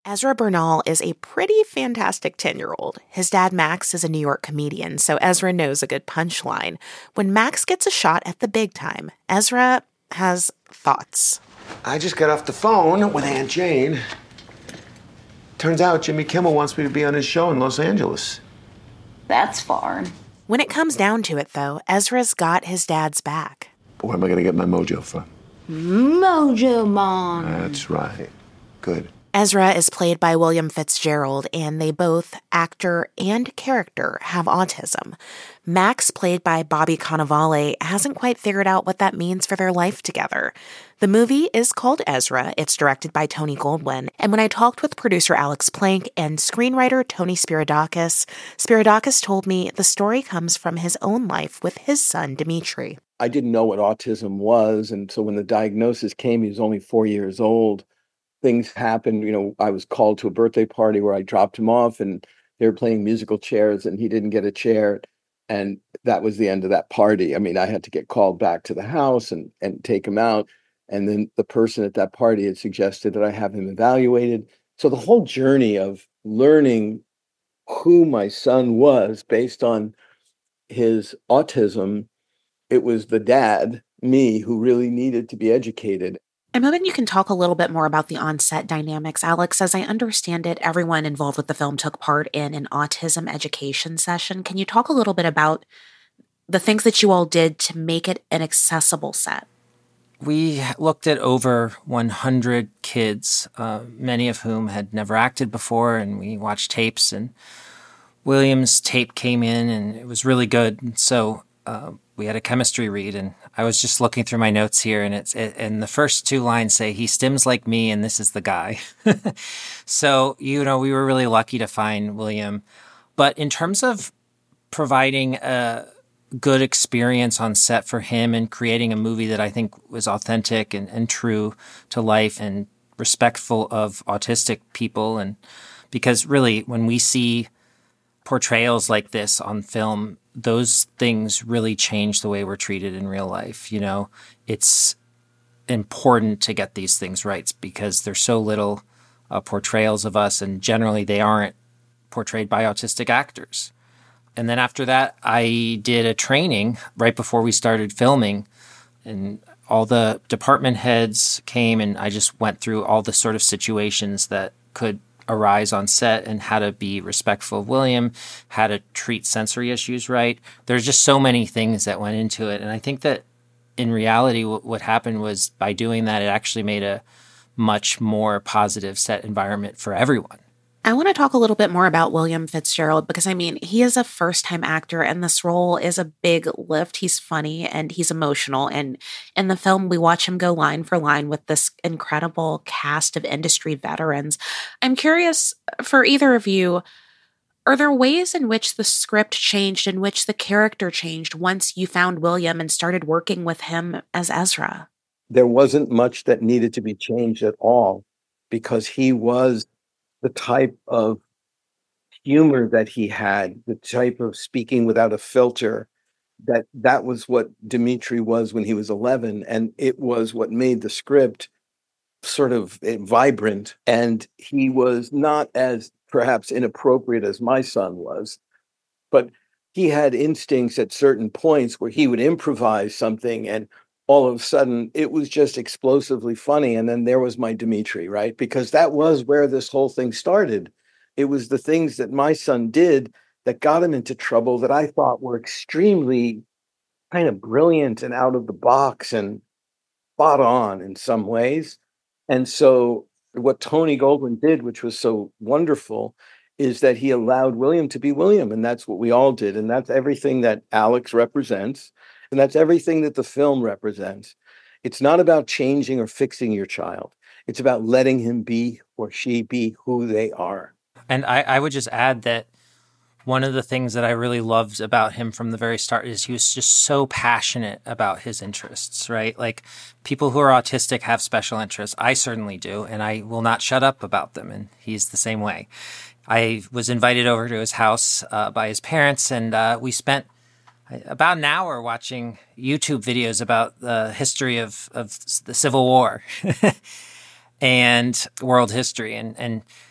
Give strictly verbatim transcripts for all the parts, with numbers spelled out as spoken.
Ezra Bernal is a pretty fantastic ten-year-old. His dad, Max, is a New York comedian, so Ezra knows a good punchline. When Max gets a shot at the big time, Ezra has thoughts. I just got off the phone with Aunt Jane. Turns out Jimmy Kimmel wants me to be on his show in Los Angeles. That's far. When it comes down to it, though, Ezra's got his dad's back. Where am I going to get my mojo from? Mojo Mom. That's right. Good. Ezra is played by William Fitzgerald, and they both, actor and character, have autism. Max, played by Bobby Cannavale, hasn't quite figured out what that means for their life together. The movie is called Ezra. It's directed by Tony Goldwyn. And when I talked with producer Alex Plank and screenwriter Tony Spiridakis, Spiridakis told me the story comes from his own life with his son, Dimitri. I didn't know what autism was, and so when the diagnosis came, he was only four years old. Things happened, you know, I was called to a birthday party where I dropped him off and they were playing musical chairs and he didn't get a chair. And that was the end of that party. I mean, I had to get called back to the house and, and take him out. And then the person at that party had suggested that I have him evaluated. So the whole journey of learning who my son was based on his autism, it was the dad, me, who really needed to be educated. I'm hoping you can talk a little bit more about the on-set dynamics, Alex. As I understand it, everyone involved with the film took part in an autism education session. Can you talk a little bit about the things that you all did to make it an accessible set? We looked at over one hundred kids, uh, many of whom had never acted before, and we watched tapes, and William's tape came in, and it was really good. And so uh, we had a chemistry read, and I was just looking through my notes here, and it's it, and the first two lines say, "He stims like me, and this is the guy." So, you know, we were really lucky to find William. But in terms of providing a good experience on set for him and creating a movie that I think was authentic and, and true to life and respectful of autistic people, and because really when we see portrayals like this on film, those things really change the way we're treated in real life. You know, it's important to get these things right because there's so little uh, portrayals of us, and generally they aren't portrayed by autistic actors. And then after that, I did a training right before we started filming, and all the department heads came, and I just went through all the sort of situations that could arise on set and how to be respectful of William, how to treat sensory issues right. There's just so many things that went into it. And I think that in reality, w- what happened was by doing that, it actually made a much more positive set environment for everyone. I want to talk a little bit more about William Fitzgerald because, I mean, he is a first-time actor, and this role is a big lift. He's funny, and he's emotional, and in the film, we watch him go line for line with this incredible cast of industry veterans. I'm curious, for either of you, are there ways in which the script changed, in which the character changed once you found William and started working with him as Ezra? There wasn't much that needed to be changed at all because he was the type of humor that he had, the type of speaking without a filter, that that was what Dimitri was when he was eleven. And it was what made the script sort of vibrant. And he was not as perhaps inappropriate as my son was, but he had instincts at certain points where he would improvise something and all of a sudden, it was just explosively funny. And then there was my Dimitri, right? Because that was where this whole thing started. It was the things that my son did that got him into trouble that I thought were extremely kind of brilliant and out of the box and spot on in some ways. And so what Tony Goldwyn did, which was so wonderful, is that he allowed William to be William. And that's what we all did. And that's everything that Alex represents. And that's everything that the film represents. It's not about changing or fixing your child. It's about letting him be or she be who they are. And I, I would just add that one of the things that I really loved about him from the very start is he was just so passionate about his interests, right? Like people who are autistic have special interests. I certainly do, and I will not shut up about them. And he's the same way. I was invited over to his house uh, by his parents, and uh, we spent about an hour watching YouTube videos about the history of, of the Civil War and world history. And, and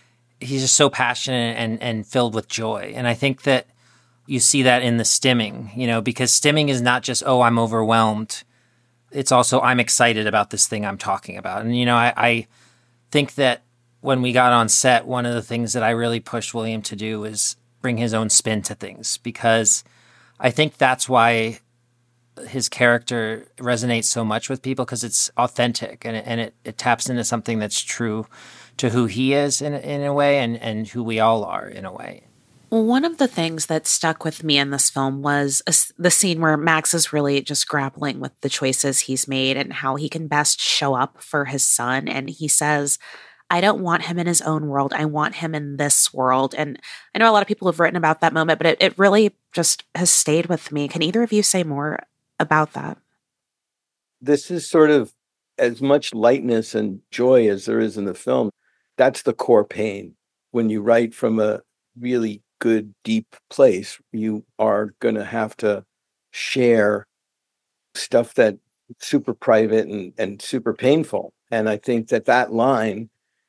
he's just so passionate and, and filled with joy. And I think that you see that in the stimming, you know, because stimming is not just, oh, I'm overwhelmed. It's also, I'm excited about this thing I'm talking about. And, you know, I, I think that when we got on set, one of the things that I really pushed William to do was bring his own spin to things, because I think that's why his character resonates so much with people, because it's authentic and, it, and it, it taps into something that's true to who he is in, in a way, and, and who we all are in a way. One of the things that stuck with me in this film was a, the scene where Max is really just grappling with the choices he's made and how he can best show up for his son. And he says, I don't want him in his own world. I want him in this world. And I know a lot of people have written about that moment, but it, it really just has stayed with me. Can either of you say more about that? This is sort of as much lightness and joy as there is in the film. That's the core pain. When you write from a really good, deep place, you are going to have to share stuff that's super private and, and super painful. And I think that that line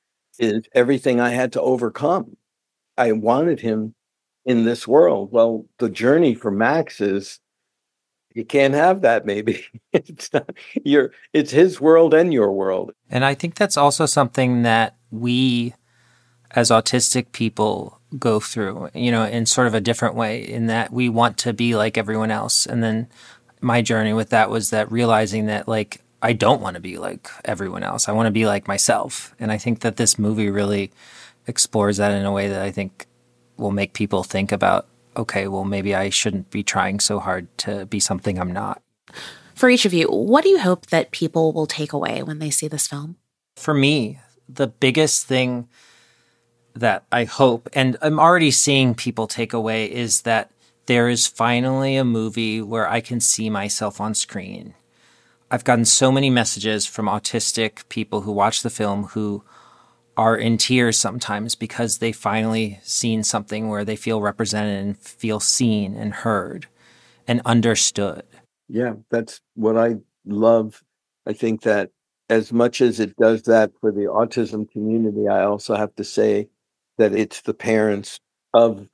is everything I had to overcome. I wanted him in this world. Well, the journey for Max is you can't have that, maybe. It's not, you're, it's his world and your world. And I think that's also something that we as autistic people go through, you know, in sort of a different way, in that we want to be like everyone else. And then my journey with that was that realizing that, like, I don't want to be like everyone else. I want to be like myself. And I think that this movie really explores that in a way that I think will make people think about, okay, well, maybe I shouldn't be trying so hard to be something I'm not. For each of you, what do you hope that people will take away when they see this film? For me, the biggest thing that I hope, and I'm already seeing people take away, is that there is finally a movie where I can see myself on screen. I've gotten so many messages from autistic people who watch the film who are in tears sometimes because they finally seen something where they feel represented and feel seen and heard and understood. Yeah, that's what I love. I think that as much as it does that for the autism community, I also have to say that it's the parents of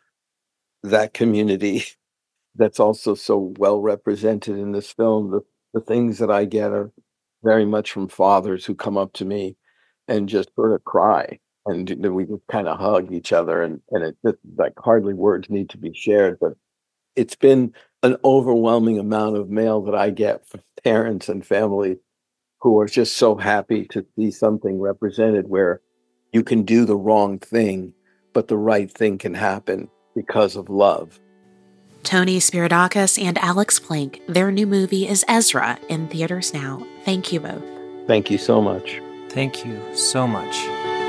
that community that's also so well represented in this film. The, the things that I get are very much from fathers who come up to me and just sort of cry. And we just kind of hug each other. And, and it just, like, hardly words need to be shared. But it's been an overwhelming amount of mail that I get from parents and family who are just so happy to see something represented where you can do the wrong thing, but the right thing can happen because of love. Tony Spiridakis and Alex Plank, their new movie is Ezra, in theaters now. Thank you both. Thank you so much. Thank you so much.